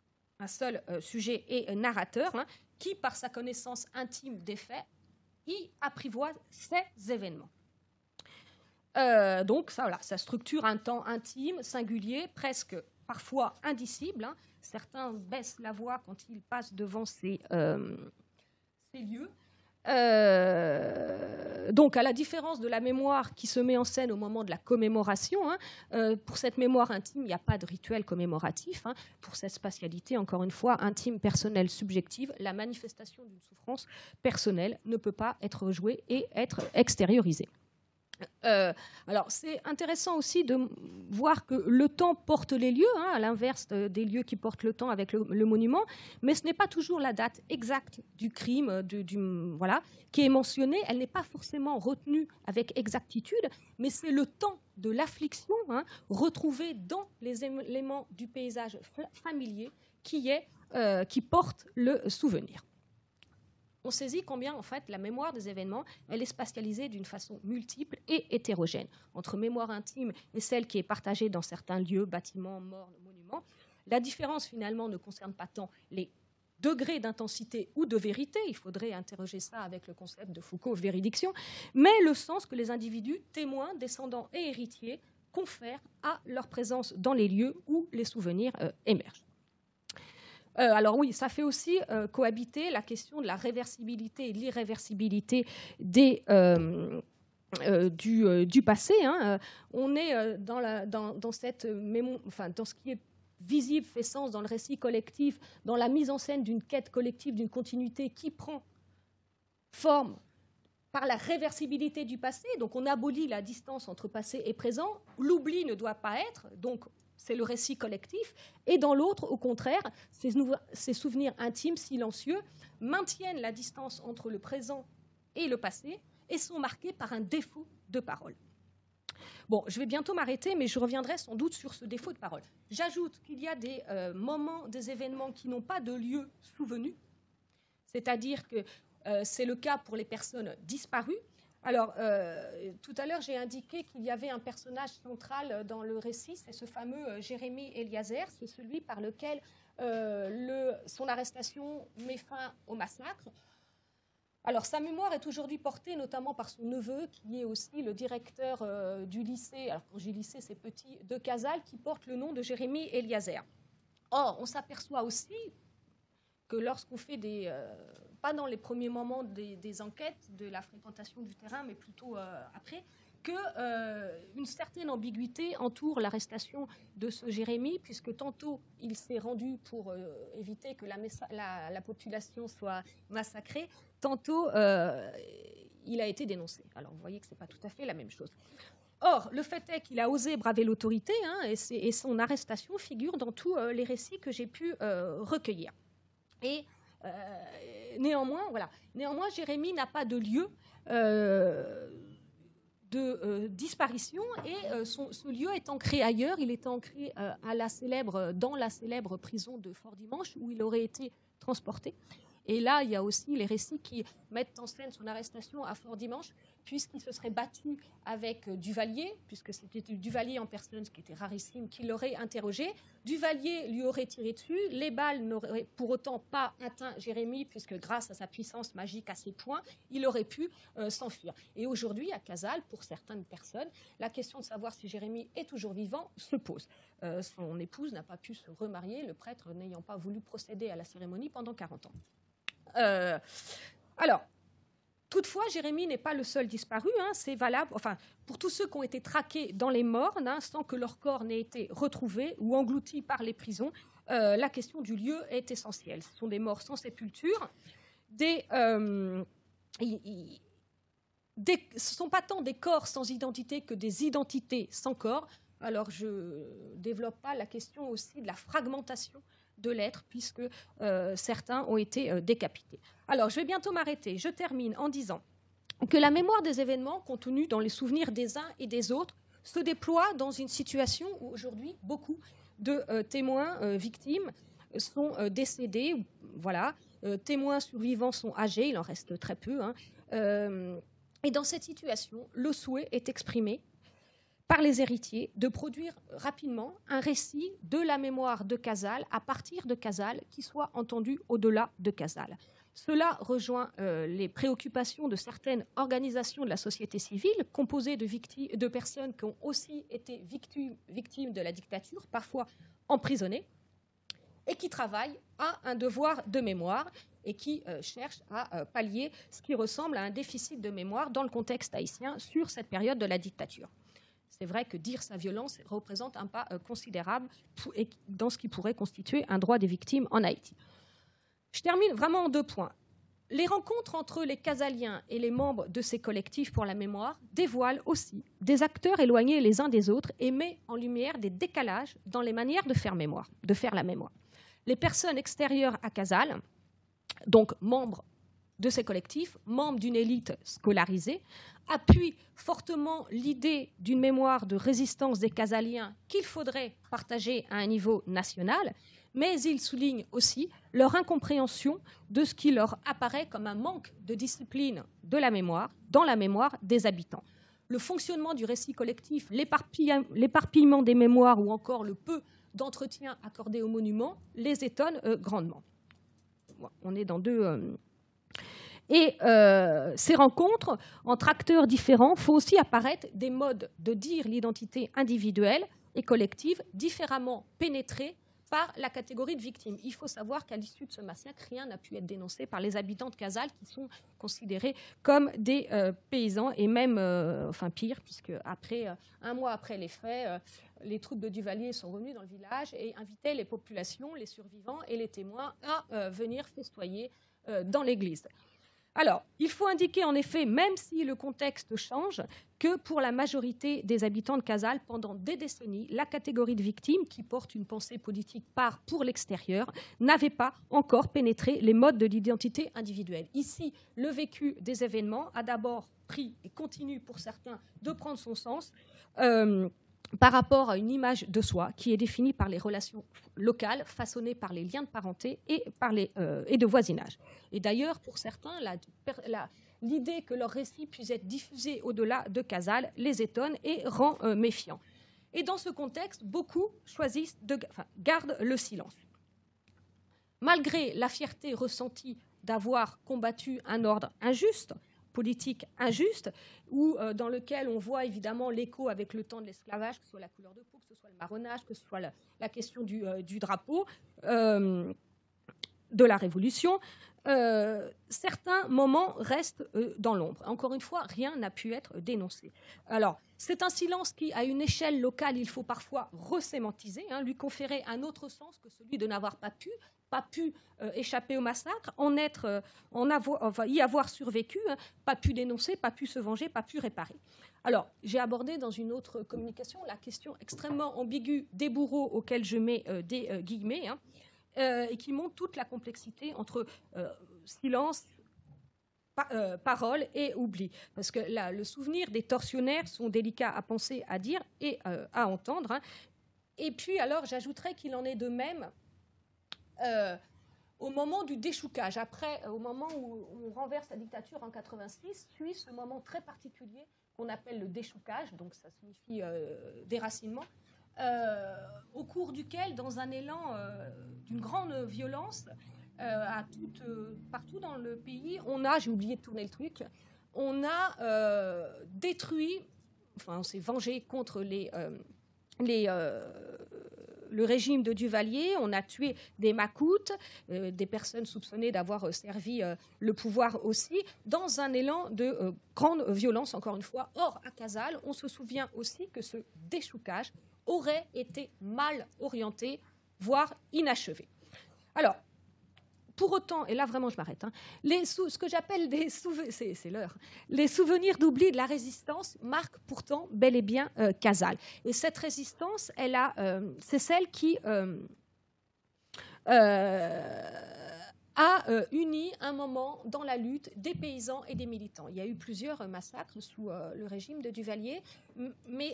et narrateur, qui, par sa connaissance intime des faits, y apprivoise ces événements. Donc, ça structure un temps intime, singulier, presque parfois indicible. Certains baissent la voix quand ils passent devant ces lieux. Donc, à la différence de la mémoire qui se met en scène au moment de la commémoration, pour cette mémoire intime, il n'y a pas de rituel commémoratif. Pour cette spatialité, encore une fois, intime, personnelle, subjective, la manifestation d'une souffrance personnelle ne peut pas être jouée et être extériorisée. Alors, c'est intéressant aussi de voir que le temps porte les lieux, à l'inverse des lieux qui portent le temps avec le monument, mais ce n'est pas toujours la date exacte du crime, qui est mentionnée. Elle n'est pas forcément retenue avec exactitude, mais c'est le temps de l'affliction retrouvé dans les éléments du paysage familier qui porte le souvenir. On saisit combien, en fait, la mémoire des événements, elle est spatialisée d'une façon multiple et hétérogène. Entre mémoire intime et celle qui est partagée dans certains lieux, bâtiments, mornes, monuments, la différence, finalement, ne concerne pas tant les degrés d'intensité ou de vérité, il faudrait interroger ça avec le concept de Foucault, véridiction, mais le sens que les individus, témoins, descendants et héritiers, confèrent à leur présence dans les lieux où les souvenirs émergent. Alors oui, ça fait aussi cohabiter la question de la réversibilité et de l'irréversibilité du passé. On est dans cette mémoire, dans ce qui est visible, fait sens dans le récit collectif, dans la mise en scène d'une quête collective, d'une continuité qui prend forme par la réversibilité du passé. Donc on abolit la distance entre passé et présent. L'oubli ne doit pas être, donc c'est le récit collectif, et dans l'autre, au contraire, ces souvenirs intimes, silencieux, maintiennent la distance entre le présent et le passé et sont marqués par un défaut de parole. Bon, je vais bientôt m'arrêter, mais je reviendrai sans doute sur ce défaut de parole. J'ajoute qu'il y a des moments, des événements qui n'ont pas de lieu souvenu, c'est-à-dire que c'est le cas pour les personnes disparues. Alors, tout à l'heure, j'ai indiqué qu'il y avait un personnage central dans le récit, c'est ce fameux Jérémie Eliezer, c'est celui par lequel son arrestation met fin au massacre. Alors, sa mémoire est aujourd'hui portée notamment par son neveu, qui est aussi le directeur du lycée, alors quand j'ai lycée, c'est petit, de Casals, qui porte le nom de Jérémie Eliezer. Or, on s'aperçoit aussi que lorsqu'on fait pas dans les premiers moments des enquêtes, de la fréquentation du terrain, mais plutôt après, qu'une certaine ambiguïté entoure l'arrestation de ce Jérémie, puisque tantôt il s'est rendu pour éviter que la population soit massacrée, tantôt il a été dénoncé. Alors vous voyez que ce n'est pas tout à fait la même chose. Or, le fait est qu'il a osé braver l'autorité, et son arrestation figure dans tous les récits que j'ai pu recueillir. Et néanmoins, Jérémie n'a pas de lieu de disparition, et ce lieu est ancré ailleurs. Il est ancré dans la célèbre prison de Fort-Dimanche, où il aurait été transporté. Et là, il y a aussi les récits qui mettent en scène son arrestation à Fort-Dimanche, puisqu'il se serait battu avec Duvalier, puisque c'était Duvalier en personne, ce qui était rarissime, qui l'aurait interrogé. Duvalier lui aurait tiré dessus. Les balles n'auraient pour autant pas atteint Jérémie, puisque grâce à sa puissance magique à ses poings, il aurait pu s'enfuir. Et aujourd'hui, à Casals, pour certaines personnes, la question de savoir si Jérémie est toujours vivant se pose. Son épouse n'a pas pu se remarier, le prêtre n'ayant pas voulu procéder à la cérémonie pendant 40 ans. Alors, toutefois, Jérémie n'est pas le seul disparu. C'est valable pour tous ceux qui ont été traqués dans les mornes, sans que leur corps n'ait été retrouvé ou englouti par les prisons. La question du lieu est essentielle. Ce sont des morts sans sépulture. Ce ne sont pas tant des corps sans identité que des identités sans corps. Alors, je ne développe pas la question aussi de la fragmentation de l'être, puisque certains ont été décapités. Alors, je vais bientôt m'arrêter. Je termine en disant que la mémoire des événements contenus dans les souvenirs des uns et des autres se déploie dans une situation où aujourd'hui, beaucoup de témoins victimes sont décédés. Voilà, témoins survivants sont âgés, il en reste très peu. Et dans cette situation, le souhait est exprimé par les héritiers de produire rapidement un récit de la mémoire de Casals à partir de Casals qui soit entendu au-delà de Casals. Cela rejoint les préoccupations de certaines organisations de la société civile composées de personnes qui ont aussi été victimes de la dictature, parfois emprisonnées, et qui travaillent à un devoir de mémoire et qui cherchent à pallier ce qui ressemble à un déficit de mémoire dans le contexte haïtien sur cette période de la dictature. C'est vrai que dire sa violence représente un pas considérable dans ce qui pourrait constituer un droit des victimes en Haïti. Je termine vraiment en 2 points. Les rencontres entre les Casaliens et les membres de ces collectifs pour la mémoire dévoilent aussi des acteurs éloignés les uns des autres et met en lumière des décalages dans les manières de faire la mémoire. Les personnes extérieures à Casals, donc membres de ces collectifs, membres d'une élite scolarisée, appuient fortement l'idée d'une mémoire de résistance des Casaliens qu'il faudrait partager à un niveau national, mais ils soulignent aussi leur incompréhension de ce qui leur apparaît comme un manque de discipline de la mémoire dans la mémoire des habitants. Le fonctionnement du récit collectif, l'éparpillement des mémoires ou encore le peu d'entretien accordé aux monuments les étonne grandement. On est dans deux... Et ces rencontres entre acteurs différents font aussi apparaître des modes de dire l'identité individuelle et collective différemment pénétrés par la catégorie de victimes. Il faut savoir qu'à l'issue de ce massacre, rien n'a pu être dénoncé par les habitants de Casals qui sont considérés comme des paysans et même, pire, puisque un mois après les faits, les troupes de Duvalier sont venues dans le village et invitaient les populations, les survivants et les témoins à venir festoyer dans l'église. Alors, il faut indiquer en effet, même si le contexte change, que pour la majorité des habitants de Casals, pendant des décennies, la catégorie de victimes, qui porte une pensée politique pour l'extérieur, n'avait pas encore pénétré les modes de l'identité individuelle. Ici, le vécu des événements a d'abord pris et continue pour certains de prendre son sens par rapport à une image de soi qui est définie par les relations locales, façonnées par les liens de parenté et de voisinage. Et d'ailleurs, pour certains, l'idée que leur récit puisse être diffusé au-delà de Casals les étonne et rend méfiants. Et dans ce contexte, beaucoup gardent le silence. Malgré la fierté ressentie d'avoir combattu un ordre injuste, politique injuste, dans lequel on voit évidemment l'écho avec le temps de l'esclavage, que ce soit la couleur de peau, que ce soit le marronnage, que ce soit la question du drapeau, de la Révolution, certains moments restent dans l'ombre. Encore une fois, rien n'a pu être dénoncé. Alors, c'est un silence qui, à une échelle locale, il faut parfois resémantiser, lui conférer un autre sens que celui de n'avoir pas pu échapper au massacre, y avoir survécu, pas pu dénoncer, pas pu se venger, pas pu réparer. Alors, j'ai abordé dans une autre communication la question extrêmement ambiguë des bourreaux auxquels je mets des guillemets, et qui montre toute la complexité entre silence, parole et oubli. Parce que le souvenir des tortionnaires sont délicats à penser, à dire et à entendre. Et puis, alors, j'ajouterais qu'il en est de même au moment du déchoucage. Après, au moment où on renverse la dictature en 86, suit ce moment très particulier qu'on appelle le déchoucage, donc ça signifie déracinement, au cours duquel, dans un élan d'une grande violence, partout dans le pays, j'ai oublié de tourner le truc, on a détruit, on s'est vengé contre le régime de Duvalier, on a tué des macoutes, des personnes soupçonnées d'avoir servi le pouvoir aussi, dans un élan de grande violence, encore une fois. Or, à Casals, on se souvient aussi que ce déchoucage aurait été mal orienté, voire inachevé. Alors, pour autant, et là vraiment je m'arrête, ce que j'appelle les souvenirs d'oubli de la résistance marquent pourtant bel et bien Casals. Et cette résistance, c'est celle qui a uni un moment dans la lutte des paysans et des militants. Il y a eu plusieurs massacres sous le régime de Duvalier, mais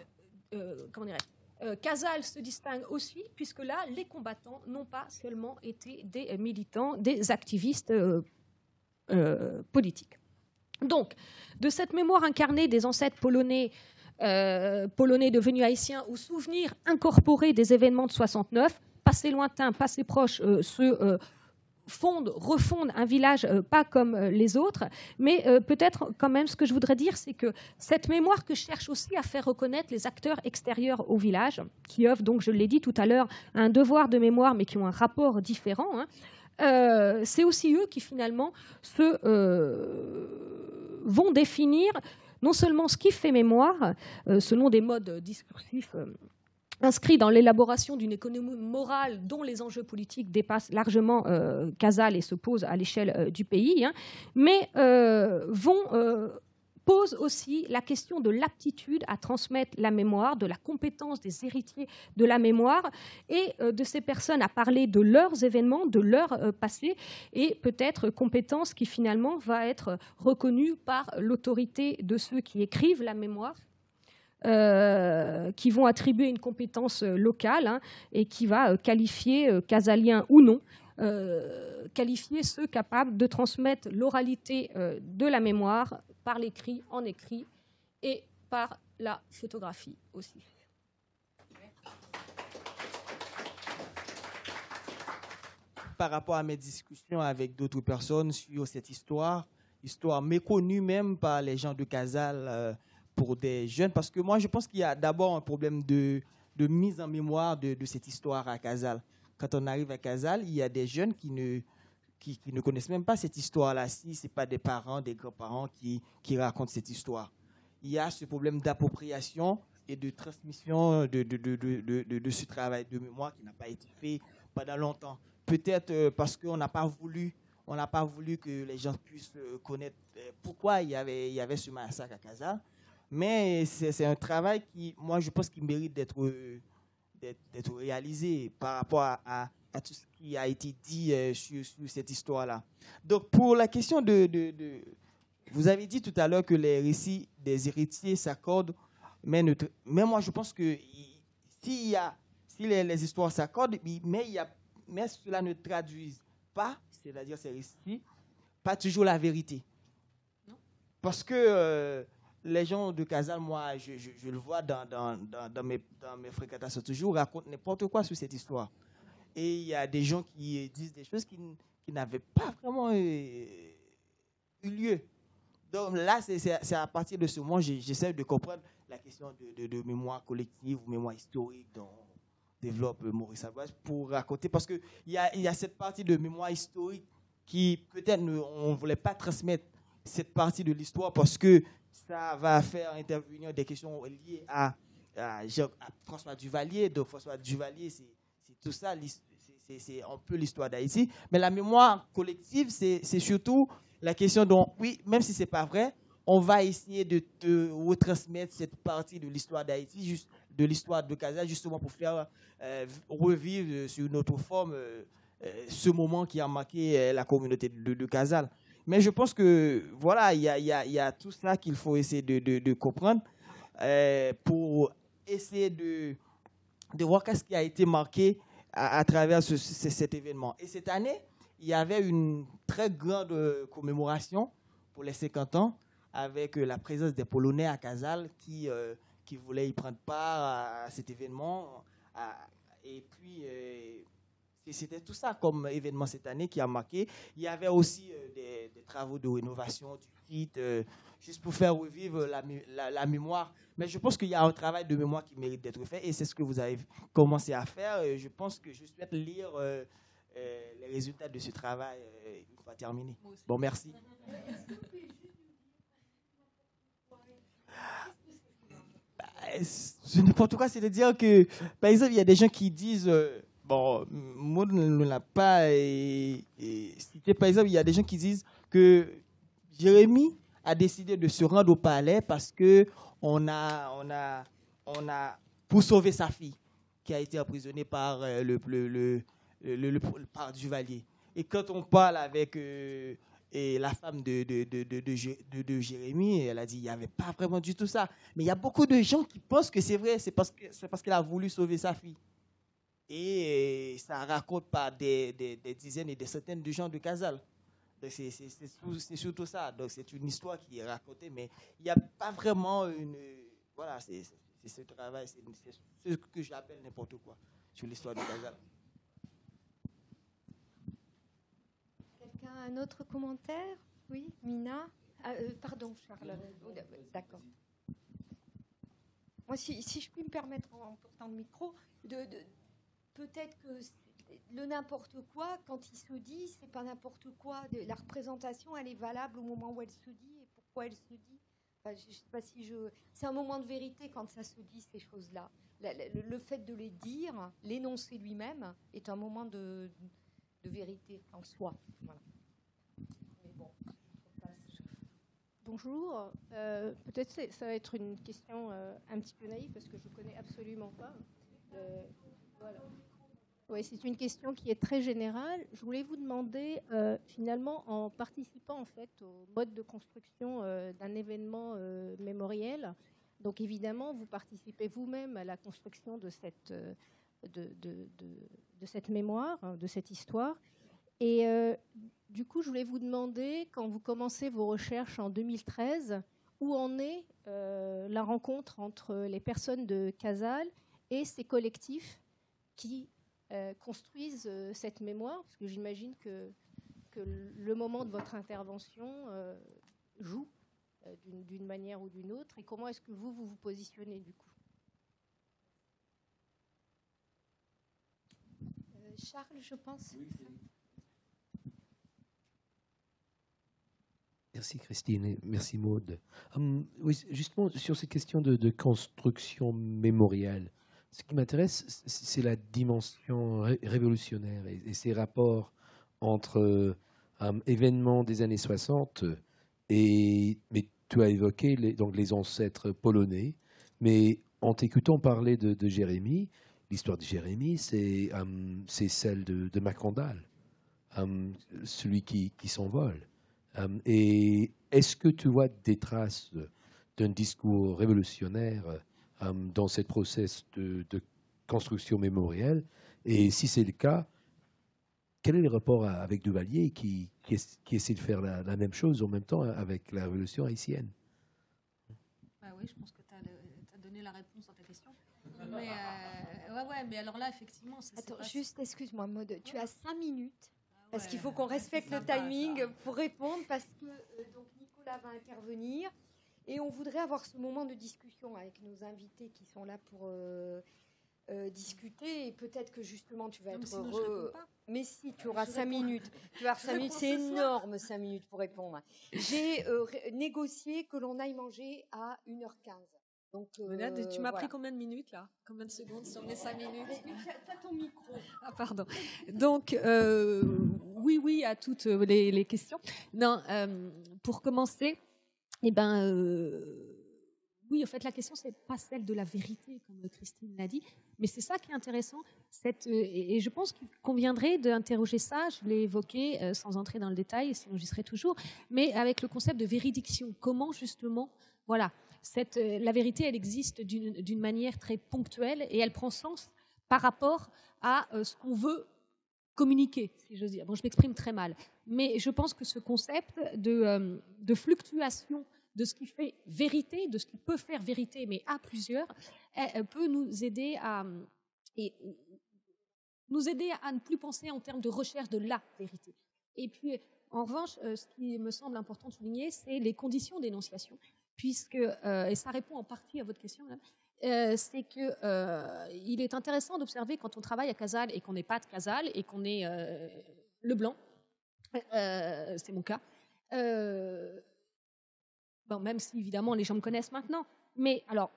Casals se distingue aussi, puisque là, les combattants n'ont pas seulement été des militants, des activistes politiques. Donc, de cette mémoire incarnée des ancêtres polonais devenus haïtiens, au souvenir incorporé des événements de 69, passé lointain, passé proche, refondent un village pas comme les autres, mais peut-être quand même ce que je voudrais dire, c'est que cette mémoire que cherche aussi à faire reconnaître les acteurs extérieurs au village, qui œuvrent donc, je l'ai dit tout à l'heure, à un devoir de mémoire, mais qui ont un rapport différent, c'est aussi eux qui finalement vont définir non seulement ce qui fait mémoire, selon des modes discursifs inscrit dans l'élaboration d'une économie morale dont les enjeux politiques dépassent largement Casals et se posent à l'échelle du pays, mais posent aussi la question de l'aptitude à transmettre la mémoire, de la compétence des héritiers de la mémoire et de ces personnes à parler de leurs événements, de leur passé, et peut-être compétence qui finalement va être reconnue par l'autorité de ceux qui écrivent la mémoire, qui vont attribuer une compétence locale et qui va qualifier, casaliens ou non, qualifier ceux capables de transmettre l'oralité de la mémoire par l'écrit, en écrit et par la photographie aussi. Par rapport à mes discussions avec d'autres personnes sur cette histoire méconnue même par les gens de Casals, pour des jeunes, parce que moi, je pense qu'il y a d'abord un problème de mise en mémoire de cette histoire à Casals. Quand on arrive à Casals, il y a des jeunes qui ne connaissent même pas cette histoire-là, si ce n'est pas des parents, des grands-parents qui racontent cette histoire. Il y a ce problème d'appropriation et de transmission de ce travail de mémoire qui n'a pas été fait pendant longtemps. Peut-être parce qu'on n'a pas voulu que les gens puissent connaître pourquoi il y avait ce massacre à Casals. Mais c'est un travail qui, moi, je pense qu'il mérite d'être réalisé par rapport à tout ce qui a été dit sur cette histoire-là. Donc, pour la question vous avez dit tout à l'heure que les récits des héritiers s'accordent mais moi, je pense que si les histoires s'accordent, mais cela ne traduit pas, c'est-à-dire ces récits, pas toujours la vérité. Non. Parce que les gens de Casal, moi, je le vois dans mes fréquentations toujours, racontent n'importe quoi sur cette histoire. Et il y a des gens qui disent des choses qui n'avaient pas vraiment eu lieu. Donc là, c'est à partir de ce moment, j'essaie de comprendre la question de mémoire collective ou mémoire historique dont développe Maurice Aboise pour raconter. Parce qu'il y a cette partie de mémoire historique qui, peut-être, on ne voulait pas transmettre cette partie de l'histoire parce que ça va faire intervenir des questions liées à François Duvalier. Donc, François Duvalier, c'est tout ça, c'est un peu l'histoire d'Haïti. Mais la mémoire collective, c'est surtout la question dont, oui, même si ce n'est pas vrai, on va essayer de retransmettre cette partie de l'histoire d'Haïti, de l'histoire de Casal, justement pour faire revivre sur une autre forme ce moment qui a marqué la communauté de Casal. Mais je pense que, voilà, il y a tout ça qu'il faut essayer de comprendre pour essayer de voir qu'est-ce qui a été marqué à travers cet événement. Et cette année, il y avait une très grande commémoration pour les 50 ans avec la présence des Polonais à Casal qui voulaient y prendre part à cet événement. Et puis, c'était tout ça comme événement cette année qui a marqué. Il y avait aussi des travaux de rénovation du site, juste pour faire revivre la mémoire. Mais je pense qu'il y a un travail de mémoire qui mérite d'être fait et c'est ce que vous avez commencé à faire. Je pense que je souhaite lire les résultats de ce travail une fois terminé. Bon, merci. N'importe quoi, c'est de dire que, par exemple, il y a des gens qui disent... bon, Maud ne l'a pas cité. Par exemple, il y a des gens qui disent que Jérémy a décidé de se rendre au palais parce que pour sauver sa fille qui a été emprisonnée par par Duvalier. Et quand on parle avec la femme de Jérémy, elle a dit qu'il n'y avait pas vraiment du tout ça. Mais il y a beaucoup de gens qui pensent que c'est vrai, c'est parce qu'elle a voulu sauver sa fille. Et ça raconte par des dizaines et des centaines de gens de Casal. Donc c'est surtout ça. Donc c'est une histoire qui est racontée, mais il n'y a pas vraiment une... Voilà, c'est ce travail, c'est ce que j'appelle n'importe quoi sur l'histoire de Casal. Quelqu'un a un autre commentaire? Oui, Mina? Pardon, Charles. D'accord. Moi, si je puis me permettre en portant le micro, peut-être que le n'importe quoi, quand il se dit, c'est pas n'importe quoi. La représentation, elle est valable au moment où elle se dit et pourquoi elle se dit. Enfin, je sais pas si c'est un moment de vérité quand ça se dit, ces choses-là. Le fait de les dire, l'énoncer lui-même, est un moment de vérité en soi. Voilà. Mais bon, bonjour. Peut-être ça va être une question un petit peu naïve parce que je ne connais absolument pas. Voilà. Oui, c'est une question qui est très générale. Je voulais vous demander, finalement, en participant en fait au mode de construction d'un événement mémoriel, donc évidemment, vous participez vous-même à la construction de cette mémoire, de cette histoire. Et du coup, je voulais vous demander, quand vous commencez vos recherches en 2013, où en est la rencontre entre les personnes de Casal et ces collectifs qui construisent cette mémoire, parce que j'imagine que le moment de votre intervention joue d'une manière ou d'une autre. Et comment est-ce que vous vous positionnez du coup? Charles, je pense. Merci Christine et merci Maud. Oui, justement, sur cette question de construction mémorielle, ce qui m'intéresse, c'est la dimension révolutionnaire et ces rapports entre événements des années 60 mais tu as évoqué les ancêtres polonais, mais en t'écoutant parler de Jérémy, l'histoire de Jérémy, c'est celle de Macandal, celui qui s'envole. Et est-ce que tu vois des traces d'un discours révolutionnaire dans ce process de construction mémorielle? Et si c'est le cas, quel est le rapport avec Duvalier qui essaie de faire la même chose en même temps avec la révolution haïtienne? Oui, je pense que tu as donné la réponse à ta question. Mais, mais alors là, effectivement... Attends, juste, excuse-moi, Maud, tu as 5 minutes, parce qu'il faut qu'on respecte le timing pour répondre, parce que donc Nicolas va intervenir, et on voudrait avoir ce moment de discussion avec nos invités qui sont là pour discuter, et peut-être que justement tu vas être heureux. Mais si, tu auras 5 minutes. Tu vas avoir 5 minutes, c'est énorme 5 minutes pour répondre. J'ai négocié que l'on aille manger à 1h15. Donc, tu m'as pris combien de minutes là? Combien de secondes sur mes 5 minutes? Tu as ton micro. Ah, pardon. Donc, oui à toutes les questions. Non, pour commencer, oui, en fait, la question, c'est pas celle de la vérité, comme Christine l'a dit, mais c'est ça qui est intéressant. Et je pense qu'il conviendrait d'interroger ça, je l'ai évoqué sans entrer dans le détail, sinon j'y serai toujours, mais avec le concept de véridiction. Comment, justement, voilà, la vérité, elle existe d'une manière très ponctuelle et elle prend sens par rapport à ce qu'on veut communiquer, si j'ose dire. Bon, je m'exprime très mal, mais je pense que ce concept de fluctuation de ce qui fait vérité, de ce qui peut faire vérité, mais à plusieurs, peut nous aider à ne plus penser en termes de recherche de la vérité. Et puis, en revanche, ce qui me semble important de souligner, c'est les conditions d'énonciation, puisque, et ça répond en partie à votre question, c'est qu'il est intéressant d'observer quand on travaille à Casals et qu'on n'est pas de Casals et qu'on est Leblanc, c'est mon cas, bon, même si évidemment les gens me connaissent maintenant, mais alors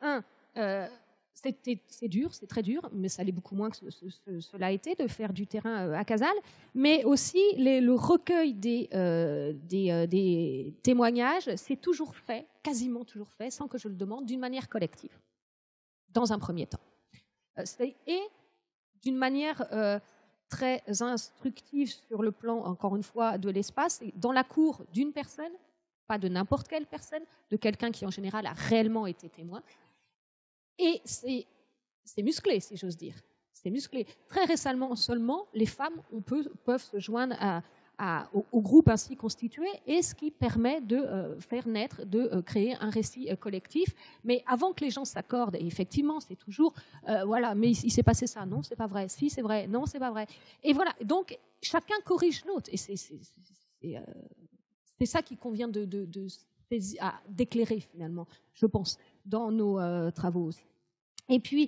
c'est dur, c'est très dur, mais ça l'est beaucoup moins que cela a été de faire du terrain à Casals, mais aussi le recueil des témoignages, c'est toujours fait, quasiment toujours fait, sans que je le demande, d'une manière collective, dans un premier temps. Et d'une manière très instructive sur le plan, encore une fois, de l'espace, dans la cour d'une personne, pas de n'importe quelle personne, de quelqu'un qui en général a réellement été témoin. Et c'est musclé, si j'ose dire. C'est musclé. Très récemment seulement, les femmes peuvent se joindre au groupe ainsi constitué, et ce qui permet de faire naître, de créer un récit collectif. Mais avant que les gens s'accordent, et effectivement, c'est toujours, voilà, mais il s'est passé ça, non, c'est pas vrai, si, c'est vrai, non, c'est pas vrai. Et voilà, donc chacun corrige l'autre. Et c'est ça qui convient d'éclairer, finalement, je pense, dans nos travaux aussi. Et puis,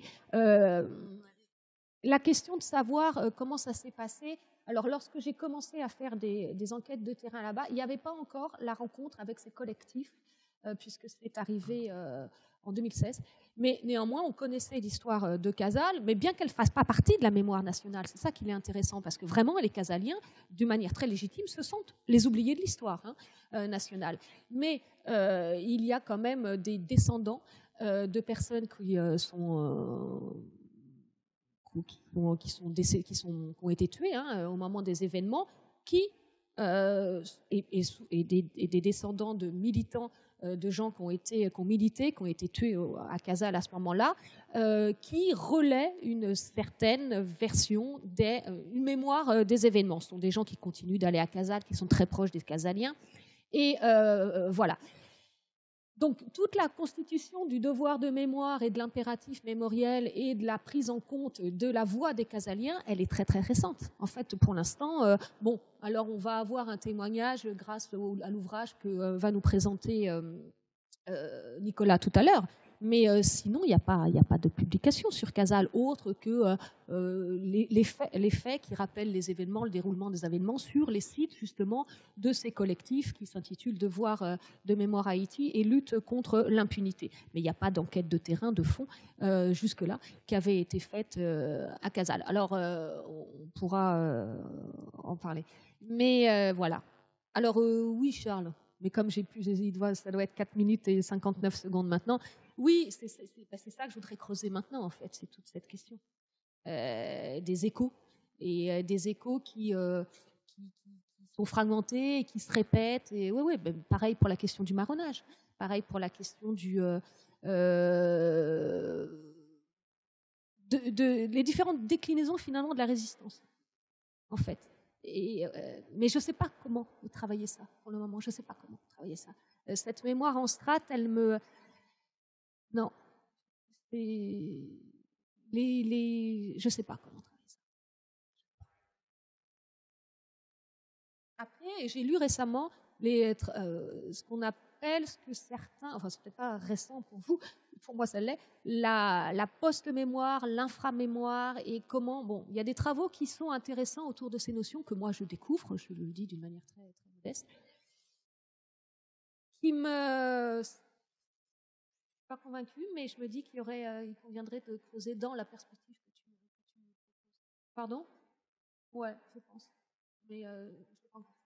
la question de savoir comment ça s'est passé. Alors, lorsque j'ai commencé à faire des enquêtes de terrain là-bas, il n'y avait pas encore la rencontre avec ces collectifs, puisque c'est arrivé en 2016. Mais néanmoins, on connaissait l'histoire de Casals, mais bien qu'elle ne fasse pas partie de la mémoire nationale. C'est ça qui est intéressant, parce que vraiment, les Casaliens, d'une manière très légitime, se sont les oubliés de l'histoire nationale. Mais il y a quand même des descendants de personnes qui ont été tuées au moment des événements, et des descendants de militants, de gens qui ont milité, qui ont été tués à Casals à ce moment-là, qui relaient une certaine version, une mémoire des événements. Ce sont des gens qui continuent d'aller à Casals, qui sont très proches des Casaliens. Et voilà. Donc, toute la constitution du devoir de mémoire et de l'impératif mémoriel et de la prise en compte de la voix des Casaliens, elle est très, très récente. En fait, pour l'instant, alors on va avoir un témoignage grâce à l'ouvrage que va nous présenter Nicolas tout à l'heure. Mais sinon, il n'y a pas de publication sur Casals autre que les faits qui rappellent les événements, le déroulement des événements sur les sites justement de ces collectifs qui s'intitulent Devoir de mémoire Haïti et lutte contre l'impunité. Mais il n'y a pas d'enquête de terrain, de fond, jusque-là, qui avait été faite à Casals. Alors, on pourra en parler. Mais voilà. Alors, oui, Charles. Mais comme j'ai plus, ça doit être 4 minutes et 59 secondes maintenant. Oui, c'est ça que je voudrais creuser maintenant, en fait, c'est toute cette question des échos. Et des échos qui sont fragmentés et qui se répètent. Et oui, pareil pour la question du marronnage. Pareil pour la question les différentes déclinaisons finalement de la résistance, en fait. Mais je ne sais pas comment travailler ça pour le moment. Je ne sais pas comment travailler ça. Cette mémoire en strate, elle me... Non. Je ne sais pas comment travailler ça. Après, j'ai lu récemment ce qu'on appelle, ce que certains... Enfin, ce n'est peut-être pas récent pour vous, pour moi ça l'est, la post-mémoire, l'inframémoire et comment... Bon, il y a des travaux qui sont intéressants autour de ces notions que moi je découvre, je le dis d'une manière très, très modeste, qui me... Je ne suis pas convaincue, mais je me dis qu'il conviendrait de creuser dans la perspective que tu me proposes. Pardon ? Ouais, je pense. Mais je ne l'ai pas encore fait.